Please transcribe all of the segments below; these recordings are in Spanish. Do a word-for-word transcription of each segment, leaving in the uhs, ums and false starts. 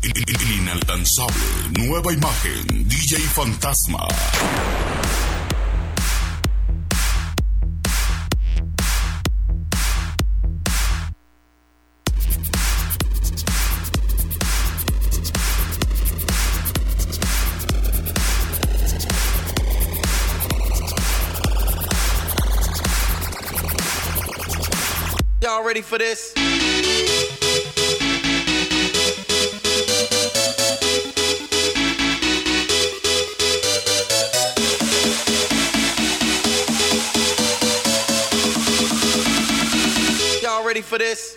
Inalcanzable, nueva imagen, D J Fantasma. Y'all ready for this? Y'all ready for this?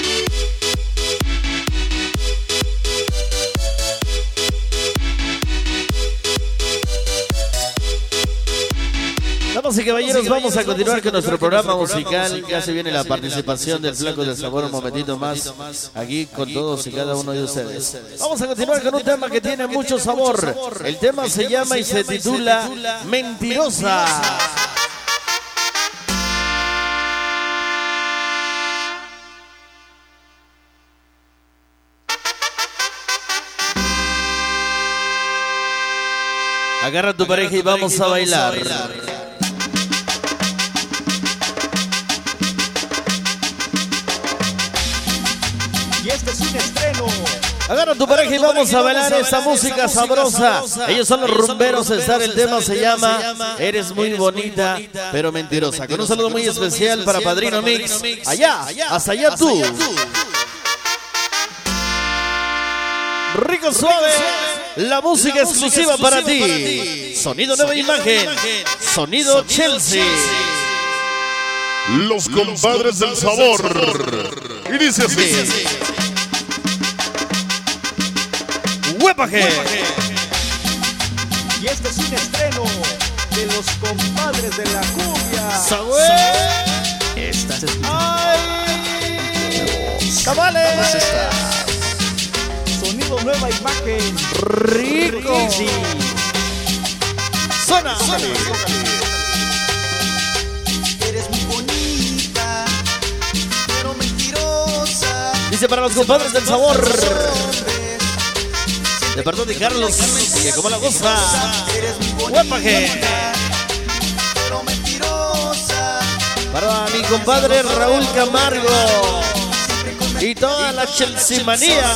Damas y caballeros, vamos a continuar con nuestro programa musical. Ya se viene la participación del Flaco del Sabor un momentito más aquí con todos y cada uno de ustedes. Vamos a continuar con un tema que tiene mucho sabor. El tema se llama y se titula Mentirosa. Agarra a tu pareja y vamos a bailar. Y este es un estreno. Agarra a tu pareja y vamos a bailar esta música sabrosa. Ellos son los rumberos Star. El tema se llama Eres muy bonita, pero mentirosa. Con un saludo muy especial para Padrino Mix. Allá, hasta allá tú. Rico suave. La música exclusiva para ti. Sonido nueva imagen. Sonido Chelsea. Los compadres del sabor. Y dice así. ¡Huepaje! Y este es un estreno de los compadres de la cumbia. ¡Sabue! Estás ¡Ay! ¡Cabales! Sonido nueva imagen. ¡Rico! Sí. ¡Suena! Eres muy bonita, pero mentirosa. Dice para los compadres del sabor. De perdón de Carlos, que como la goza. ¡Huepaje! Pero mentirosa. Para mi compadre Raúl Camargo y toda la Chelsea manía.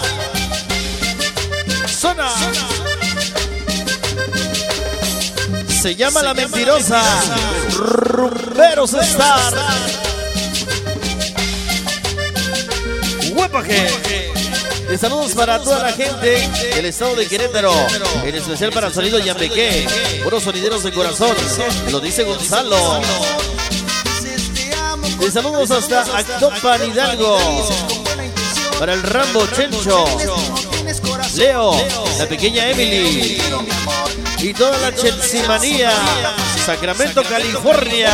Zona. Se llama La Mentirosa. Rumberos Star. ¡Huepaje! Y saludos para toda la gente del estado de Querétaro, en especial para el sonido Yambequé, buenos sonideros de corazón, lo dice Gonzalo. Y saludos hasta Actopan Hidalgo, para el Rambo Chencho, Leo, la pequeña Emily y toda la Chelsea manía, Sacramento, California.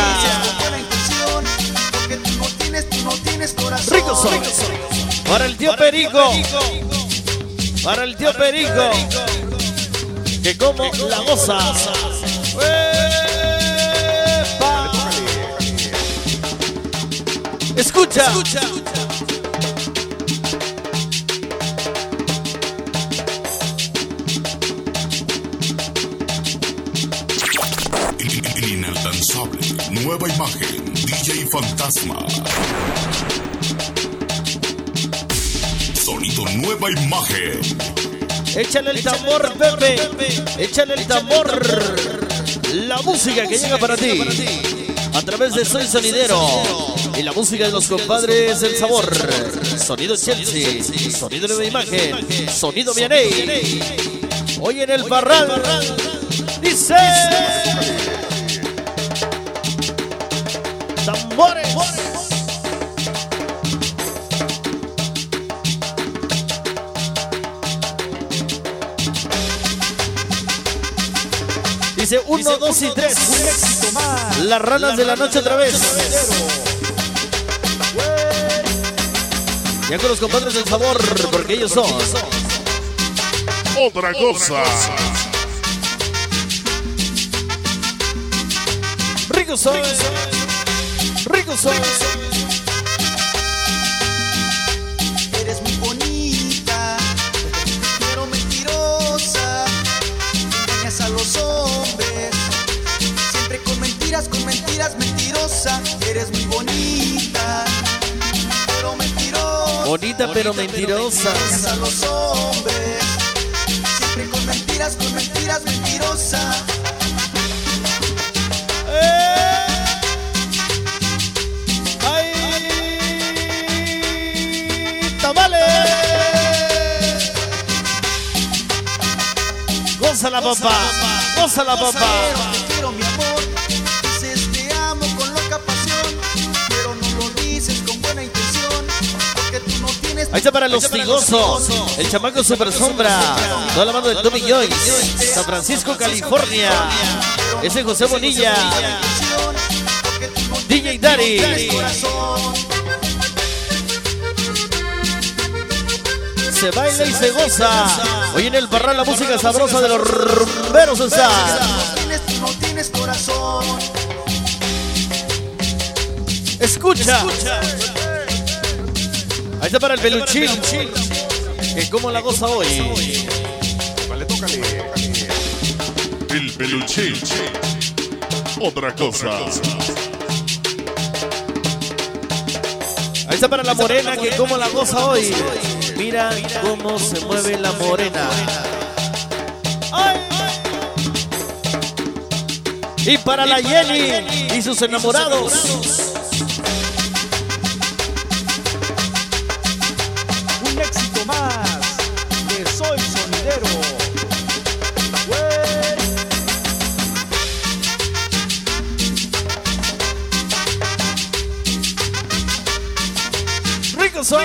Rico son. Para el tío Perico, para el tío Perico, que como la goza. ¡Epa! Escucha. Inalcanzable, nueva imagen, D J Fantasma. Sonido nueva imagen. Échale el tambor, Pepe. Échale el tambor. La música que llega para ti a través de Soy Sonidero y la música de los compadres del sabor. Sonido Chelsea, sonido nueva imagen, sonido Vianey. Hoy en el Barral dice tambores. Dice uno, dos y tres. Las ranas de la noche otra vez. Ya con los compadres del sabor, porque ellos son Otra cosa. Rico soy. Rico soy. Eres muy bonita, Bonita pero mentirosa. Engañas a los hombres, siempre con mentiras, con mentiras, mentirosa. ¡Eh! ¡Ay! ¡Tamales! ¡Gózala, papá! ¡Gózala, papá! Te quiero, mi amor. Dices te amo con loca pasión, pero no lo dices con buena intención, porque tú no tienes. Ahí está para los tigosos, el chamaco super sombra, toda la mano de Tommy Joyce, San Francisco, California. Ese José Bonilla, D J Daddy. Se baila y se goza. Hoy en el Parral la música sabrosa de los rumberos está. No tienes, tú no tienes corazón. Escucha. Ahí está para el peluchín, que como la goza hoy. Tócale, tócale. El peluchín. Otra cosa. Ahí está para la morena, que como la goza hoy. Mira cómo se mueve la morena. ¡Ay! Y para la Jenny y sus enamorados. Un éxito más de Soy Sonidero. Rico soy.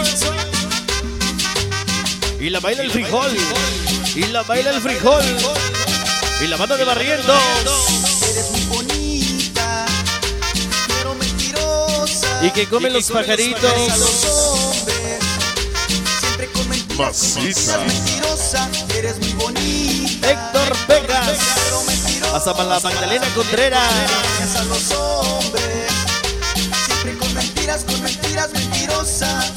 Y la baila el frijol. Y la baila el frijol. Y la banda de Barrientos. Eres muy bonita, pero mentirosa. Y que comen los pajaritos. A los hombres, siempre con mentiras, con Maciza. mentiras, mentirosa. Eres muy bonita, Héctor Vegas. pero mentirosa. Hasta para la Magdalena Contreras. Engañas a los hombres, siempre con mentiras, con mentiras, mentirosa.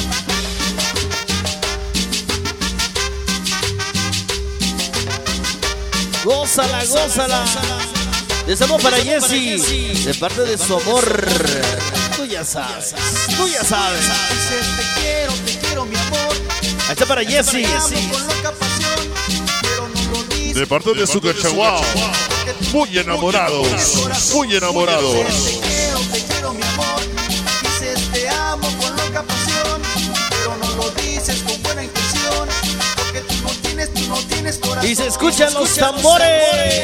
Gózala, gózala. Deseamos para Jessy, de parte de su amor. Tú ya sabes, tú ya sabes. Dices te quiero, te quiero, mi amor. Ahí está para Jessy. Te amo con loca pasión, pero no lo dices. De parte de su cachaguao. Muy enamorados. Muy enamorados. Te quiero, te quiero, mi amor. Dices te amo con loca pasión, pero no lo dices con buena intención, porque tú no tienes, tú no tienes corazón. Y se escuchan los tambores.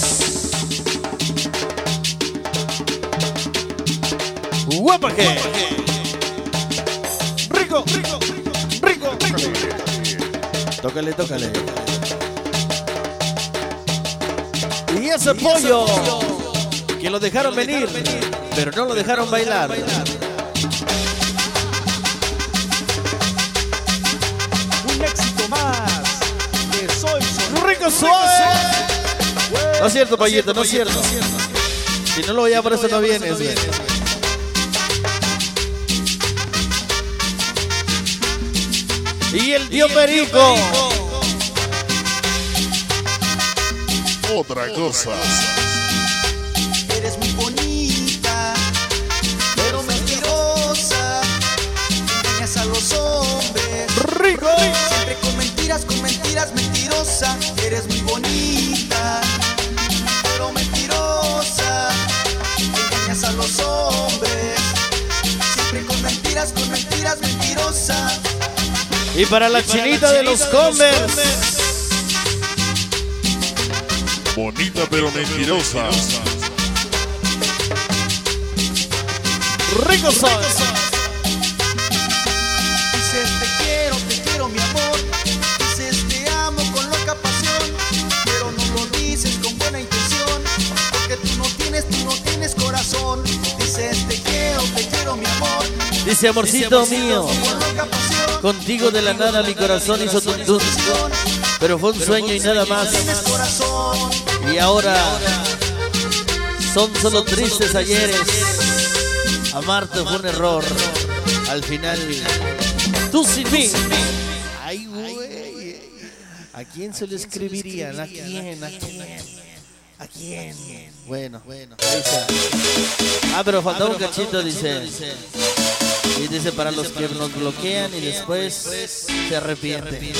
Guapa que. Rico, rico, rico, rico. Tócale, tócale. Y ese pollo que lo dejaron venir, pero no lo dejaron bailar. Un éxito más de Soy Sonidero. Rico suave. No es cierto, Payito, no es cierto. Si no lo voy a por eso no vienes. Y el tío Perico. Otra cosa. Eres muy bonita, pero mentirosa. Engañas a los hombres, Rico. siempre con mentiras, con mentiras, mentirosa. Eres muy bonita, pero mentirosa. Engañas a los hombres, siempre con mentiras, con mentiras, mentirosa. Y para la chinita de los Converse. Bonita pero mentirosa. Rico soy. Dices te quiero, te quiero, mi amor. Dices te amo con loca pasión, pero no lo dices con buena intención, porque tú no tienes, tú no tienes corazón. Dices te quiero, te quiero, mi amor. Dice amorcito mío, Con loca pasión, contigo de la nada mi corazón hizo tuntún. Pero fue un sueño y nada más. tienes corazón. Y ahora son solo tristes ayeres. Amarte fue un error. Al final, tú sin mí. Ay, güey. ¿A quién se lo escribirían? ¿A quién? ¿A quién? ¿A quién? Bueno, bueno. Ahí está. Ah, pero faltaba un cachito, dice. Y dice para los que nos bloquean y después se arrepienten.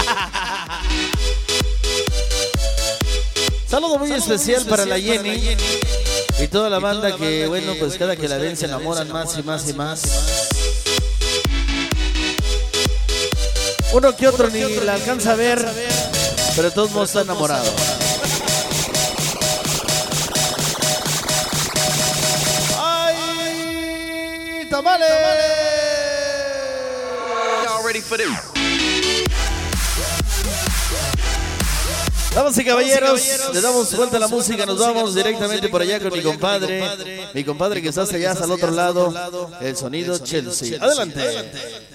Saludo muy especial para la Jenny y toda la banda que, bueno, pues cada que la ven se enamoran más y más y más. Uno que otro ni la alcanza a ver, pero todos modos está enamorado. ¡Ay, tamales! Y'all ready for this? Damas y caballeros, le damos vuelta a la música, nos vamos directamente por allá con mi compadre, mi compadre que está allá al otro lado, el sonido Chelsea. Adelante.